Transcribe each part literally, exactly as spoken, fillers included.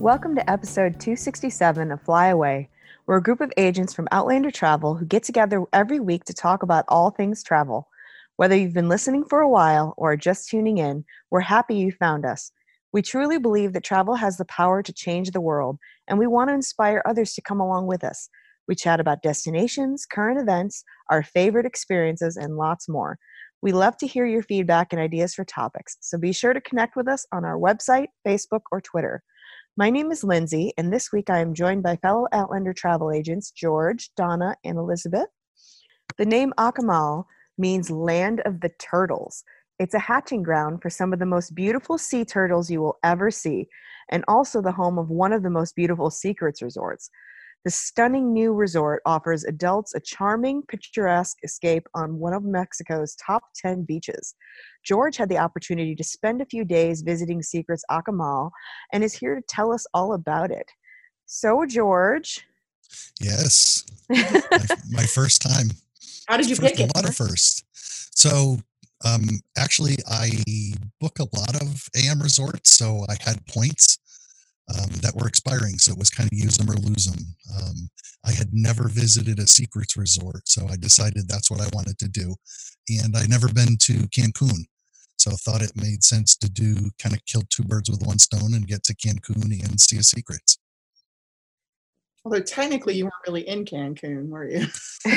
Welcome to episode two sixty-seven of Fly Away. We're a group of agents from Outlander Travel who get together every week to talk about all things travel. Whether you've been listening for a while or are just tuning in, we're happy you found us. We truly believe that travel has the power to change the world, and we want to inspire others to come along with us. We chat about destinations, current events, our favorite experiences, and lots more. We love to hear your feedback and ideas for topics, so be sure to connect with us on our website, Facebook, or Twitter. My name is Lindsay, and this week I am joined by fellow Outlander travel agents George, Donna, and Elizabeth. The name Akumal means land of the turtles. It's a hatching ground for some of the most beautiful sea turtles you will ever see, and also the home of one of the most beautiful secrets resorts. The stunning new resort offers adults a charming, picturesque escape on one of Mexico's top ten beaches. George had the opportunity to spend a few days visiting Secrets Akumal and is here to tell us all about it. So, George. Yes, my, my first time. How did you first, pick it? A lot of first. So, um, actually, I book a lot of A M resorts, so I had points um, that were expiring, so it was kind of use them or lose them. Um, I had never visited a secrets resort, so I decided that's what I wanted to do. And I'd never been to Cancun, so I thought it made sense to do kind of kill two birds with one stone and get to Cancun and see a secrets. Although technically you weren't really in Cancun, were you?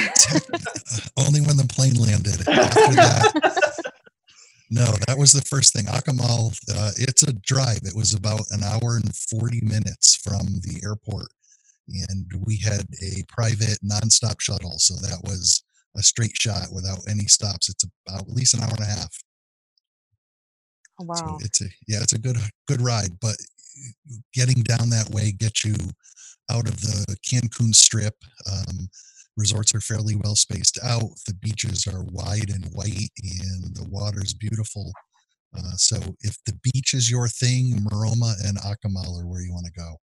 Only when the plane landed. After that, no, that was the first thing. Akumal, uh, it's a drive. It was about an hour and forty minutes from the airport. And we had a private nonstop shuttle. So that was a straight shot without any stops. It's about at least an hour and a half. Oh, wow. So it's a, yeah, it's a good, good ride, but getting down that way gets you out of the Cancun Strip. Um, resorts are fairly well spaced out. The beaches are wide and white, and the water's beautiful. Uh, so if the beach is your thing, Maroma and Akumal are where you want to go.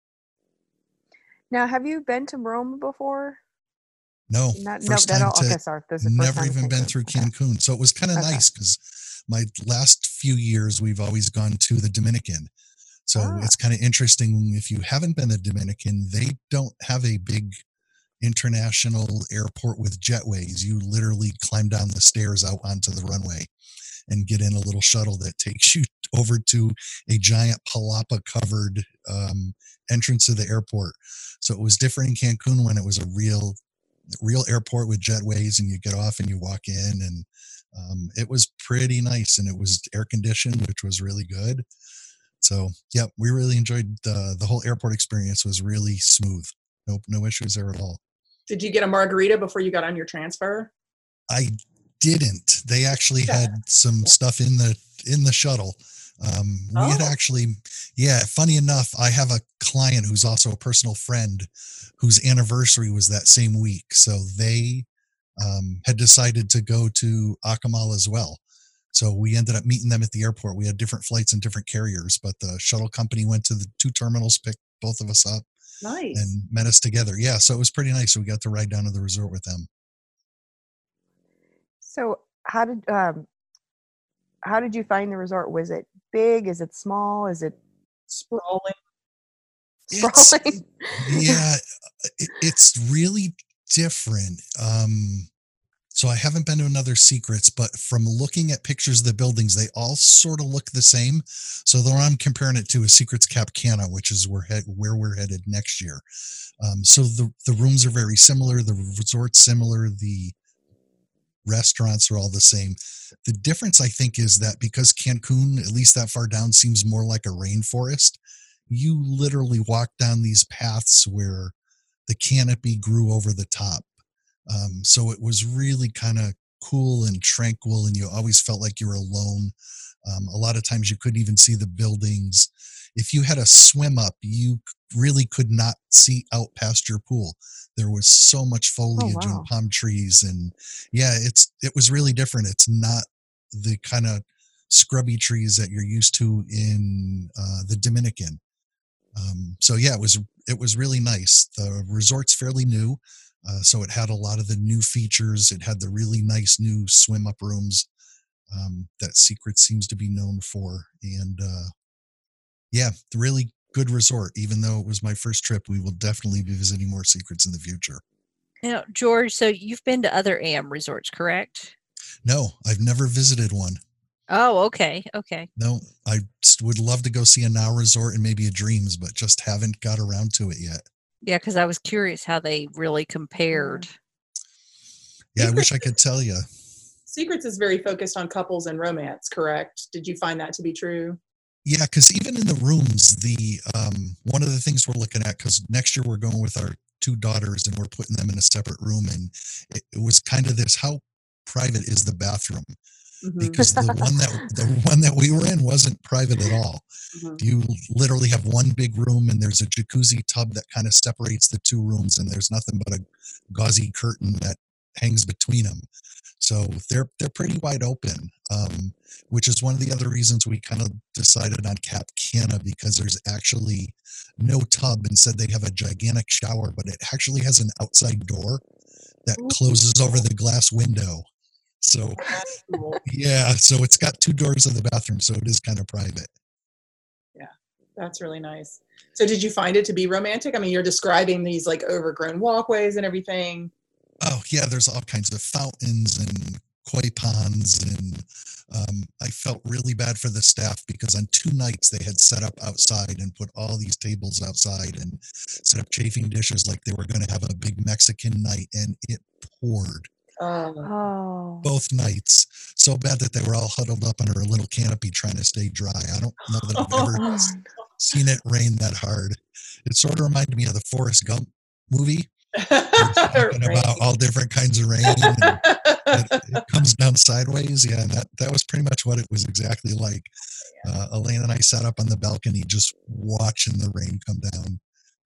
Now, have you been to Maroma before? No, Not, first no, time to, okay, sorry. This is the never first time even been through Cancun. Okay. So it was kind of okay. nice because my last few years, we've always gone to the Dominican. So ah. it's kind of interesting. If you haven't been to Dominican, they don't have a big international airport with jetways. You literally climb down the stairs out onto the runway and get in a little shuttle that takes you over to a giant palapa covered um, entrance to the airport. So it was different in Cancun when it was a real, real airport with jetways, and you get off and you walk in, and um, it was pretty nice, and it was air conditioned, which was really good. So yeah, we really enjoyed the the whole airport experience. Was really smooth. Nope, no issues there at all. Did you get a margarita before you got on your transfer? I didn't. They actually had some stuff in the in the shuttle. Um, we oh. had actually, yeah, funny enough, I have a client who's also a personal friend whose anniversary was that same week. So they um, had decided to go to Akumal as well. So we ended up meeting them at the airport. We had different flights and different carriers, but the shuttle company went to the two terminals, picked both of us up. Nice. And met us together. Yeah, so it was pretty nice. So we got to ride down to the resort with them. So how did um, how did you find the resort? Was it big? Is it small? Is it sprawling? Sprawling. It's, yeah, it, it's really different. Um, so I haven't been to another Secrets, but from looking at pictures of the buildings, they all sort of look the same. So the one I'm comparing it to is Secrets Cap Cana, which is where, head, where we're headed next year. Um, so the, the rooms are very similar. The resort's similar. The restaurants are all the same. The difference, I think, is that because Cancun, at least that far down, seems more like a rainforest, you literally walk down these paths where the canopy grew over the top. Um, so it was really kind of cool and tranquil, and you always felt like you were alone. Um, a lot of times you couldn't even see the buildings. If you had a swim up, you really could not see out past your pool. There was so much foliage oh, wow. and palm trees, and yeah, it's it was really different. It's not the kind of scrubby trees that you're used to in uh, the Dominican. Um, so yeah, it was it was really nice. The resort's fairly new. Uh, so it had a lot of the new features. It had the really nice new swim up rooms um, that Secret seems to be known for. And uh, yeah, really good resort. Even though it was my first trip, we will definitely be visiting more secrets in the future. Now, George, so you've been to other A M resorts, correct? No, I've never visited one. Oh, okay, okay. No, I s- would love to go see a Now Resort and maybe a Dreams, but just haven't got around to it yet. Yeah, because I was curious how they really compared. Yeah, I Secrets wish I could tell you. Secrets is very focused on couples and romance, correct? Did you find that to be true? Yeah, because even in the rooms, the um, one of the things we're looking at, because next year we're going with our two daughters and we're putting them in a separate room, and it, it was kind of this: how private is the bathroom? Mhm, Because the one that the one that we were in wasn't private at all. mhm. You literally have one big room, and there's a jacuzzi tub that kind of separates the two rooms, and there's nothing but a gauzy curtain that hangs between them. So they're they're pretty wide open, um, which is one of the other reasons we kind of decided on Cap Cana, because there's actually no tub. Instead, they have a gigantic shower, but it actually has an outside door that Ooh, closes over the glass window. So that's cool. yeah, so it's got two doors in the bathroom, so it is kind of private. Yeah, that's really nice. So did you find it to be romantic? I mean, you're describing these like overgrown walkways and everything. Oh yeah, there's all kinds of fountains and koi ponds, and um, I felt really bad for the staff because on two nights they had set up outside and put all these tables outside and set up chafing dishes like they were going to have a big Mexican night, and it poured Oh, Oh. both nights so bad that they were all huddled up under a little canopy trying to stay dry. I don't know that I've ever Oh, s- seen it rain that hard. It sort of reminded me of the Forrest Gump movie. They're talking rain. about all different kinds of rain, and it, it comes down sideways. Yeah, and that, that was pretty much what it was exactly like. Uh, Elaine and I sat up on the balcony just watching the rain come down.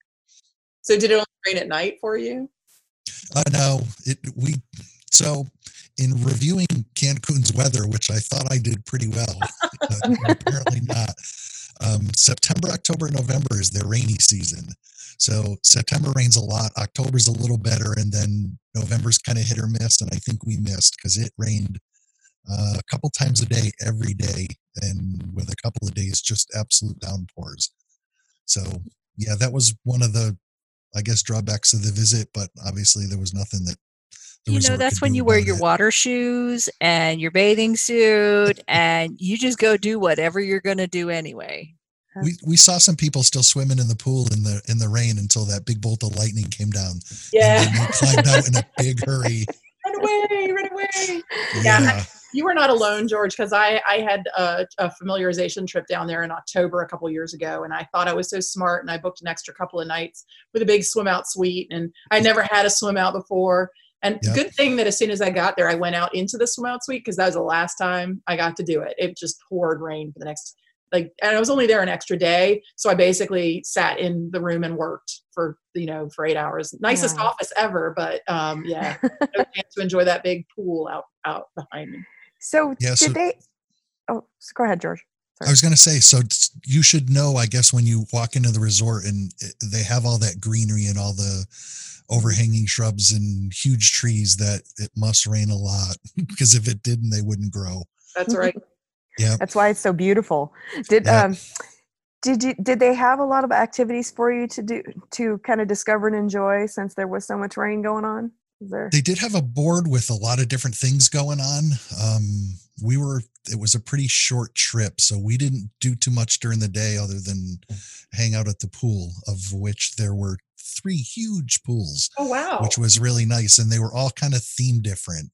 So did it only rain at night for you? Uh, no, it we so in reviewing Cancun's weather, which I thought I did pretty well, uh, apparently not. Um, September, October, November is their rainy season. So September rains a lot, October's a little better, and then November's kind of hit or miss. And I think we missed because it rained uh, a couple times a day, every day, and with a couple of days just absolute downpours. So yeah, that was one of the, I guess, drawbacks of the visit. But obviously, there was nothing that the You know, resort that's could when do you wear about your it. water shoes and your bathing suit, and you just go do whatever you're going to do anyway. We we saw some people still swimming in the pool in the in the rain until that big bolt of lightning came down, Yeah. and then they climbed out in a big hurry. Run away, run away. Yeah, You were not alone, George, because I, I had a, a familiarization trip down there in October a couple years ago, and I thought I was so smart, and I booked an extra couple of nights with a big swim out suite, and I never had a swim out before. And Yep. good thing that as soon as I got there, I went out into the swim out suite because that was the last time I got to do it. It just poured rain for the next like, and I was only there an extra day, so I basically sat in the room and worked for you know for eight hours. Nicest Yeah. office ever, but um, yeah, no chance to enjoy that big pool out out behind me. So Yeah, did so- they? Oh, s- go ahead, George. I was going to say, so t- you should know, I guess, when you walk into the resort and it, they have all that greenery and all the overhanging shrubs and huge trees, that it must rain a lot because if it didn't, they wouldn't grow. That's right. Yeah. That's why it's so beautiful. Did Yeah. um did you did they have a lot of activities for you to do to kind of discover and enjoy since there was so much rain going on? Is there? They did have a board with a lot of different things going on. Um, we were, it was a pretty short trip, so we didn't do too much during the day other than hang out at the pool, of which there were three huge pools, Oh wow. which was really nice. And they were all kind of theme different.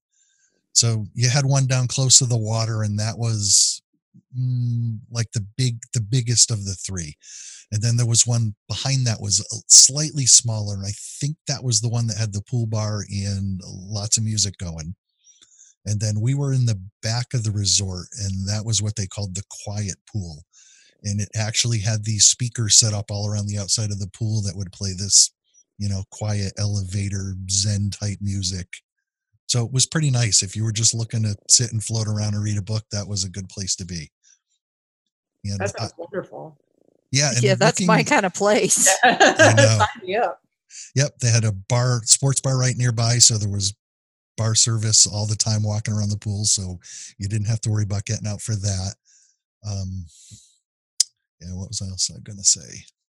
So you had one down close to the water, and that was mm, like the big, the biggest of the three. And then there was one behind that was a- slightly smaller, and I think that was the one that had the pool bar and lots of music going. And then we were in the back of the resort, and that was what they called the quiet pool. And it actually had these speakers set up all around the outside of the pool that would play this, you know, quiet elevator Zen type music. So it was pretty nice. If you were just looking to sit and float around and read a book, that was a good place to be. And That uh, sounds wonderful. yeah, and Yeah, that's my looking- kind of place. know. Sign me up. Yep, they had a bar, sports bar right nearby, so there was bar service all the time walking around the pool, so you didn't have to worry about getting out for that. Um, yeah, what was I else going to say?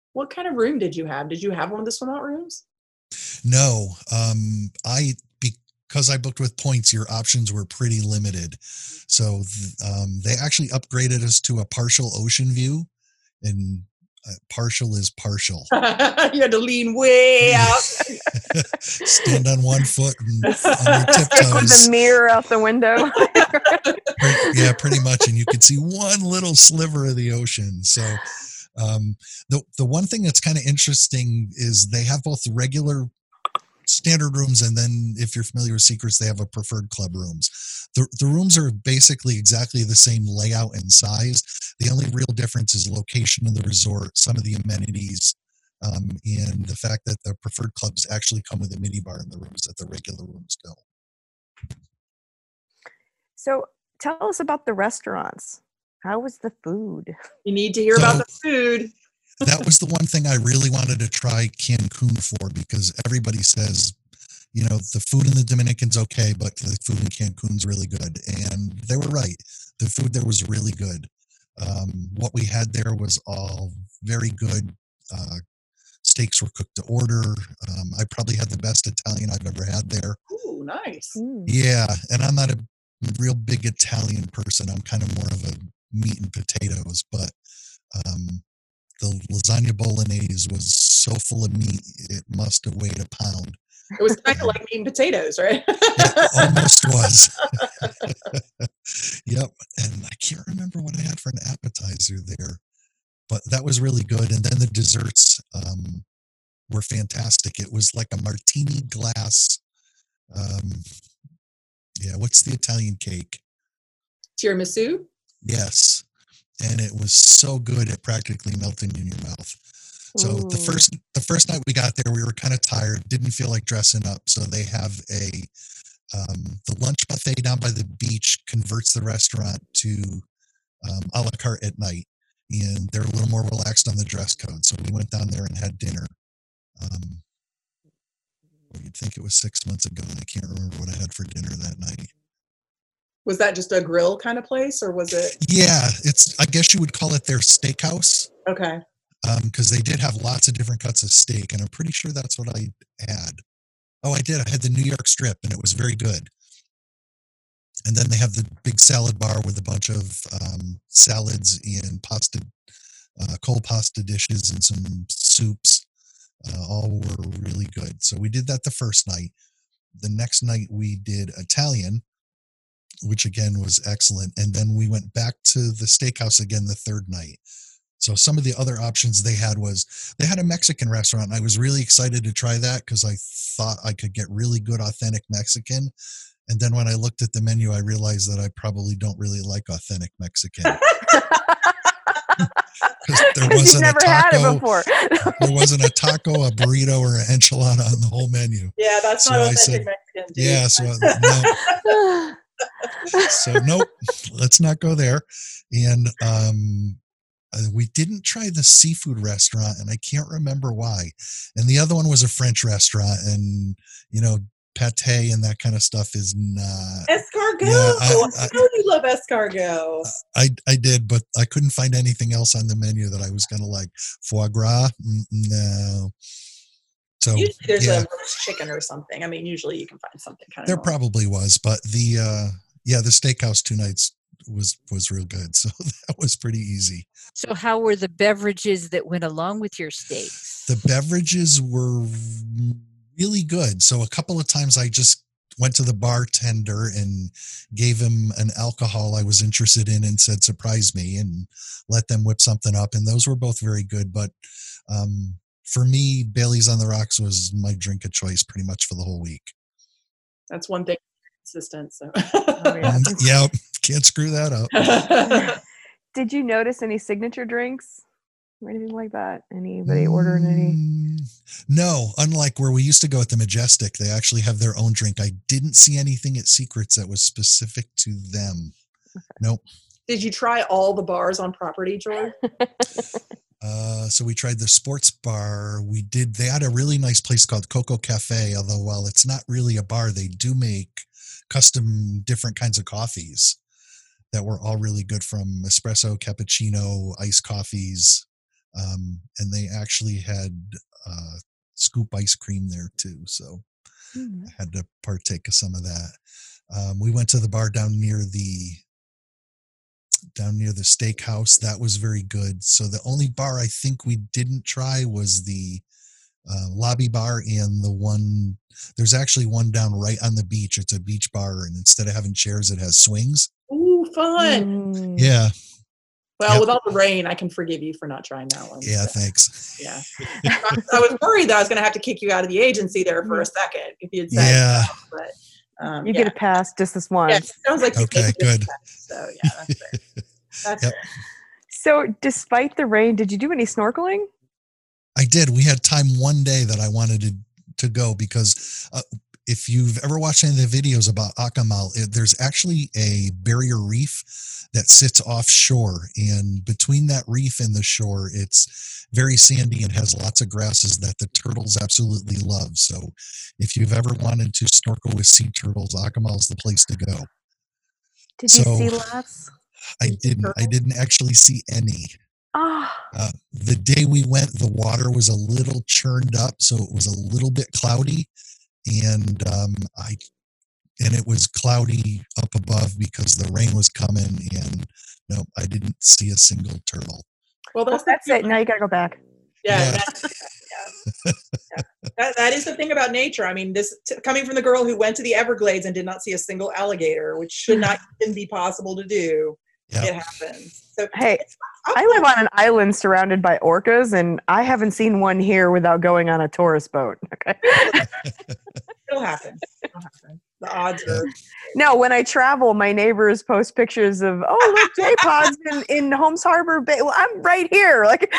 What kind of room did you have? Did you have one of the swim out rooms? No, um, I because I booked with points, your options were pretty limited. So um, they actually upgraded us to a partial ocean view, and uh, partial is partial. You had to lean way out. Stand on one foot and on your Stick tiptoes. with the mirror out the window. Yeah, pretty much, and you could see one little sliver of the ocean. So um, the the one thing that's kind of interesting is they have both regular standard rooms, and then if you're familiar with Secrets, they have a preferred club rooms. The, the rooms are basically exactly the same layout and size. The only real difference is location of the resort, some of the amenities, um, and the fact that the preferred clubs actually come with a mini bar in the rooms that the regular rooms don't. So tell us about the restaurants. How was the food? You need to hear So- about the food. That was the one thing I really wanted to try Cancun for, because everybody says, you know, the food in the Dominican's okay, but the food in Cancun's really good. And they were right. The food there was really good. Um, what we had there was all very good. Uh, steaks were cooked to order. Um, I probably had the best Italian I've ever had there. Ooh, nice. Mm. Yeah. And I'm not a real big Italian person. I'm kind of more of a meat and potatoes, but um, the lasagna bolognese was so full of meat, it must have weighed a pound. It was kind of like meat and potatoes, right? It almost was. Yep. And I can't remember what I had for an appetizer there, but that was really good. And then the desserts um, were fantastic. It was like a martini glass. Um, yeah. What's the Italian cake? Tiramisu. Yes. And it was so good it practically melted in your mouth. So the Ooh. first the first night we got there, we were kind of tired, didn't feel like dressing up. So they have a um, the lunch buffet down by the beach converts the restaurant to um, a la carte at night, and they're a little more relaxed on the dress code. So we went down there and had dinner. Um, you'd think it was six months ago, and I can't remember what I had for dinner that night. Was that just a grill kind of place, or was it? Yeah, it's I guess you would call it their steakhouse. Okay. Because um, they did have lots of different cuts of steak, and I'm pretty sure that's what I had. Oh, I did. I had the New York strip, and it was very good. And then they have the big salad bar with a bunch of um, salads and pasta, uh, cold pasta dishes, and some soups. Uh, all were really good. So we did that the first night. The next night we did Italian, which again was excellent. And then we went back to the steakhouse again the third night. So some of the other options they had was they had a Mexican restaurant. And I was really excited to try that because I thought I could get really good, authentic Mexican. And then when I looked at the menu, I realized that I probably don't really like authentic Mexican. Because there wasn't You've never a had it taco, before. there wasn't a taco, a burrito, or an enchilada on the whole menu. Yeah, that's So not I authentic said, Mexican. Dude. Yeah, so no. So nope, let's not go there. And um, uh, we didn't try the seafood restaurant, and I can't remember why. And the other one was a French restaurant, and you know, pate and that kind of stuff is not. Escargot. Yeah, I- I, I- know you love escargot. I I did, but I couldn't find anything else on the menu that I was gonna like. Foie gras, Mm, no. So Usually there's yeah. a roast chicken or something. I mean, usually you can find something kind of. There probably was, but the uh yeah, the steakhouse two nights was was real good. So that was pretty easy. So how were the beverages that went along with your steaks? The beverages were really good. So a couple of times I just went to the bartender and gave him an alcohol I was interested in and said, surprise me, and let them whip something up. And those were both very good. But um, for me, Bailey's on the Rocks was my drink of choice pretty much for the whole week. That's one thing. Consistent. So. Oh, yeah. Mm, yeah, can't screw that up. Did you notice any signature drinks or anything like that? Anybody ordering any? Mm, No, unlike where we used to go at the Majestic, they actually have their own drink. I didn't see anything at Secrets that was specific to them. Nope. Did you try all the bars on property, George? Uh, so we tried the sports bar. We did, they had a really nice place called Coco Cafe, although while it's not really a bar, they do make custom different kinds of coffees that were all really good, from espresso, cappuccino, iced coffees. Um, and they actually had uh, scoop ice cream there too. So Mhm. I had to partake of some of that. Um, we went to the bar down near the down near the steakhouse. That was very good. So the only bar I think we didn't try was the uh, lobby bar, and the one there's actually one down right on the beach. It's a beach bar, and instead of having chairs, it has swings. Ooh, fun. Mm. Yeah. Well, Yep. with all the rain, I can forgive you for not trying that one. Yeah. so, Thanks. Yeah. I, I was worried that I was going to have to kick you out of the agency there for a second if you'd said Yeah. no, but um, You yeah. get a pass just this Yeah, once. it sounds like you Okay, take it good. back, So yeah, that's fair. That's Yep. fair. So, despite the rain, did you do any snorkeling? I did. We had time one day that I wanted to to go because uh, if you've ever watched any of the videos about Akamal, it, there's actually a barrier reef that sits offshore, and between that reef and the shore, it's very sandy and has lots of grasses that the turtles absolutely love. So, if you've ever wanted to snorkel with sea turtles, Akamal is the place to go. Did you So see lots? I Did you didn't. I turtle? didn't actually see any. Ah, Uh, the day we went, the water was a little churned up, so it was a little bit cloudy, and um, I and it was cloudy up above because the rain was coming, and no, I didn't see a single turtle. Well, well, that's the that's thing it. about- Now you gotta go back. Yeah, Yeah. that, yeah, yeah. That, that is the thing about nature. I mean, this t- coming from the girl who went to the Everglades and did not see a single alligator, which should not even be possible to do. Yeah. It happens. So Hey, I'll I live on an island surrounded by orcas, and I haven't seen one here without going on a tourist boat. Okay. It'll happen. It'll happen. The odds Yeah. are. No, when I travel, my neighbors post pictures of, oh, look, J pods in, in Holmes Harbor Bay. Well, I'm right here. Like,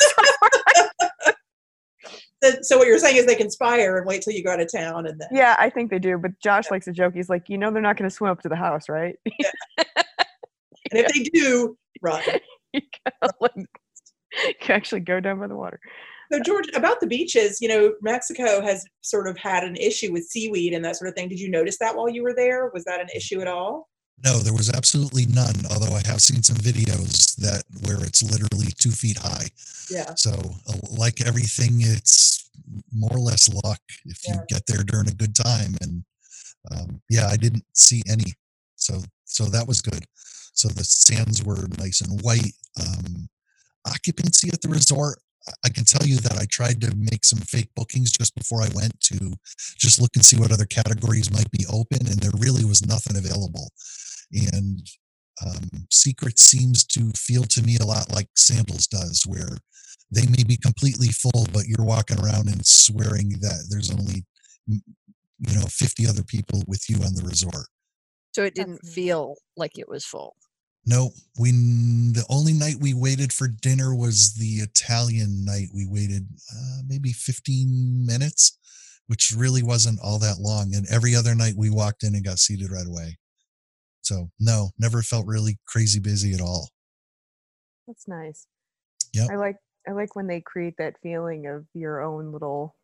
So, so what you're saying is they conspire and wait till you go out of town, and then yeah, I think they do. But Josh likes to joke. He's like, you know, they're not going to swim up to the house, right? and if they do, run. you gotta, like, you actually go down by the water. So George, about the beaches, you know, Mexico has sort of had an issue with seaweed and that sort of thing. Did you notice that while you were there? Was that an issue at all? No, there was absolutely none. Although I have seen some videos that where it's literally two feet high. Yeah. So, uh, like everything, it's more or less luck if you Yeah. get there during a good time. And um, yeah, I didn't see any. So, so that was good. So the sands were nice and white. Um, occupancy at the resort, I- I can tell you that I tried to make some fake bookings just before I went to just look and see what other categories might be open, and there really was nothing available. And um, Secret seems to feel to me a lot like Sandals does, where they may be completely full, but you're walking around and swearing that there's only, mm, you know, fifty other people with you on the resort. So it didn't That's nice. feel like it was full. No, we the only night we waited for dinner was the Italian night. We waited uh, maybe fifteen minutes, which really wasn't all that long. And every other night we walked in and got seated right away. So no, never felt really crazy busy at all. That's nice. Yep. I like I like when they create that feeling of your own little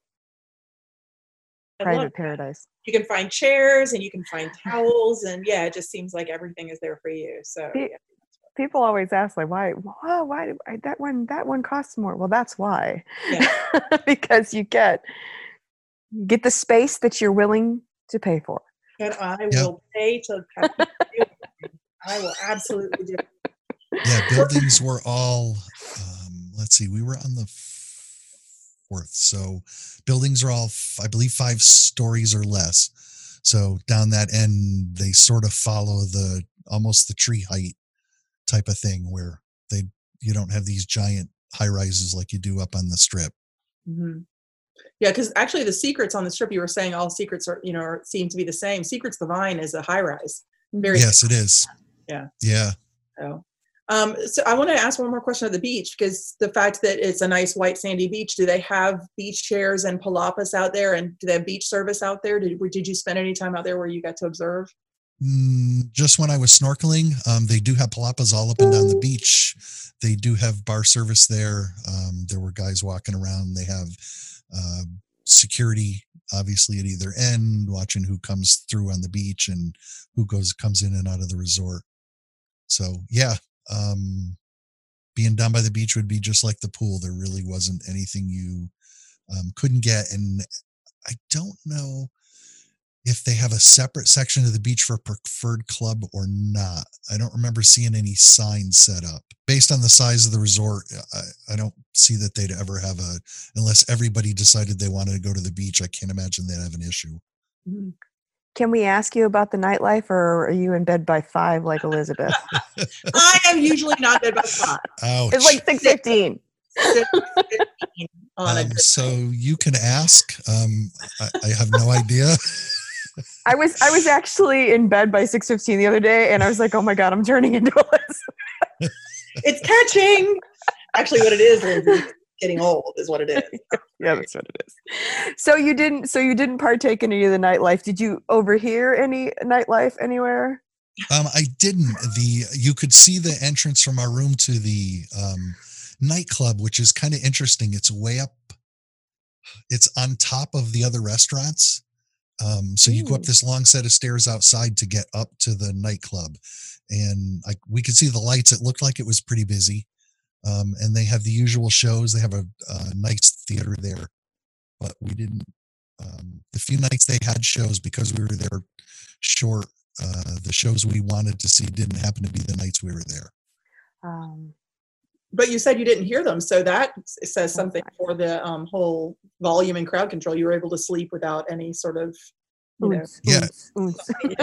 I love private that. paradise. You can find chairs and you can find towels, and yeah, it just seems like everything is there for you. So Pe- yeah. People always ask, like, why? Why? why do I, that one? That one costs more. Well, that's why. Yeah. Because you get you get the space that you're willing to pay for. And I Yeah. will pay to have people do it. I will absolutely do it. Yeah, buildings were all, um, let's see, we were on the fourth. So buildings are all, f- I believe, five stories or less. So down that end, they sort of follow the almost the tree height type of thing where they you don't have these giant high rises like you do up on the strip. hmm Yeah, because actually the secrets on the strip, you were saying all secrets are, you know, are, seem to be the same. Secrets the Vine is a high rise. Very Yes, it is. Yeah. Yeah. So, um, so I want to ask one more question of the beach, because the fact that it's a nice white sandy beach, do they have beach chairs and palapas out there, and do they have beach service out there? Did, did you spend any time out there where you got to observe? Mm, just when I was snorkeling, um, they do have palapas all up and down the beach. They do have bar service there. Um, there were guys walking around. They have uh, security, obviously, at either end, watching who comes through on the beach and who goes comes in and out of the resort. So yeah, um, being down by the beach would be just like the pool. There really wasn't anything you um, couldn't get. And I don't know if they have a separate section of the beach for preferred club or not. I don't remember seeing any signs set up. Based on the size of the resort, I, I don't see that they'd ever have a, unless everybody decided they wanted to go to the beach, I can't imagine they'd have an issue. Can we ask you about the nightlife, or are you in bed by five like Elizabeth? I am usually not in bed by five. Ouch. It's like six fifteen. six fifteen on a Um, good so night. you can ask. Um, I, I have no idea. I was I was actually in bed by six fifteen the other day, and I was like, oh my god, I'm turning into Liz. It's catching. Actually, what it is, Lindsay, getting old is what it is. Yeah, that's what it is. So you didn't so you didn't partake in any of the nightlife. Did you overhear any nightlife anywhere? Um, I didn't. The you could see the entrance from our room to the um, nightclub, which is kind of interesting. It's way up. It's on top of the other restaurants. Um, so you go up Ooh. this long set of stairs outside to get up to the nightclub, and like we could see the lights. It looked like it was pretty busy. Um, and they have the usual shows. They have a, a nice theater there, but we didn't. Um, the few nights they had shows, because we were there short, uh, the shows we wanted to see didn't happen to be the nights we were there. Um, But you said you didn't hear them, so that says something for the um, whole volume and crowd control. You were able to sleep without any sort of, you know. oons, Yeah. oons,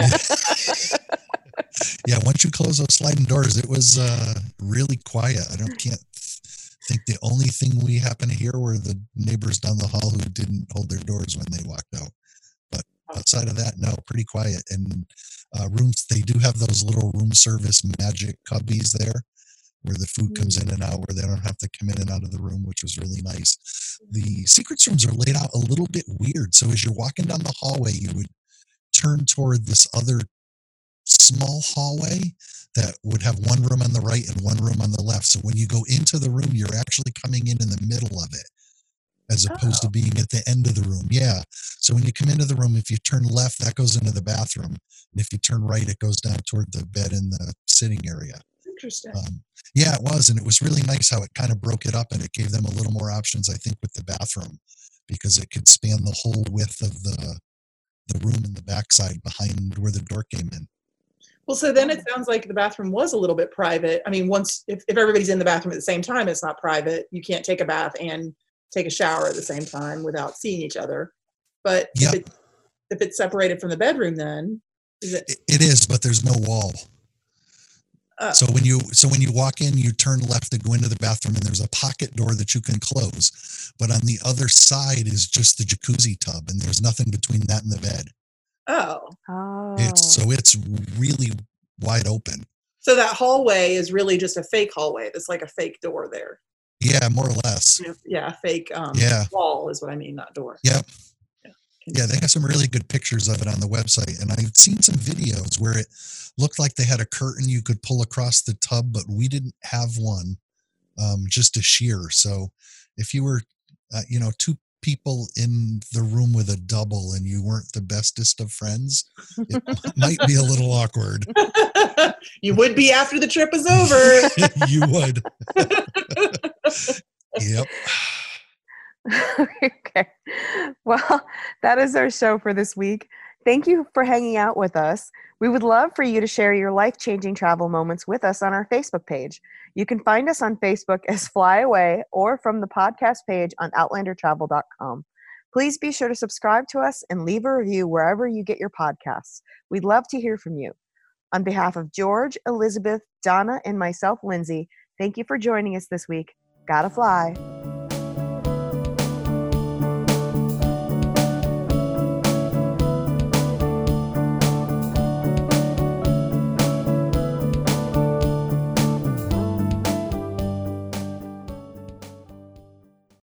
oons. Yeah, once you close those sliding doors, it was uh, really quiet. I don't can't think the only thing we happened to hear were the neighbors down the hall who didn't hold their doors when they walked out. But outside of that, no, pretty quiet. And uh, rooms, they do have those little room service magic cubbies there, where the food comes in and out, where they don't have to come in and out of the room, which was really nice. The secrets rooms are laid out a little bit weird. So as you're walking down the hallway, you would turn toward this other small hallway that would have one room on the right and one room on the left. So when you go into the room, you're actually coming in in the middle of it, as opposed Oh. to being at the end of the room. Yeah. So when you come into the room, if you turn left, that goes into the bathroom. And if you turn right, it goes down toward the bed and the sitting area. Interesting. Um, yeah, it was. And it was really nice how it kind of broke it up, and it gave them a little more options, I think, with the bathroom, because it could span the whole width of the the room in the backside behind where the door came in. Well, so then it sounds like the bathroom was a little bit private. I mean, once, if, if everybody's in the bathroom at the same time, it's not private. You can't take a bath and take a shower at the same time without seeing each other. But Yeah. if, it, if it's separated from the bedroom, then is it? It, it is, but there's no wall. Uh, So when you so when you walk in, you turn left to go into the bathroom, and there's a pocket door that you can close. But on the other side is just the jacuzzi tub, and there's nothing between that and the bed. oh, Oh. It's so it's really wide open. so that hallway is really just a fake hallway. That's like a fake door there. Yeah, more or less. You know, yeah, fake um, Yeah. wall is what I mean, not door. Yep. Yeah. Yeah, they have some really good pictures of it on the website, and I've seen some videos where it looked like they had a curtain you could pull across the tub, but we didn't have one, um, just a sheer. So if you were, uh, you know, two people in the room with a double and you weren't the bestest of friends, it might be a little awkward. You would be after the trip is over. You would. Yep. Okay. Well, that is our show for this week. Thank you for hanging out with us. We would love for you to share your life-changing travel moments with us on our Facebook page. You can find us on Facebook as Fly Away, or from the podcast page on outlander travel dot com. Please be sure to subscribe to us and leave a review wherever you get your podcasts. We'd love to hear from you. On behalf of George, Elizabeth, Donna, and myself, Lindsay, thank you for joining us this week. Gotta fly.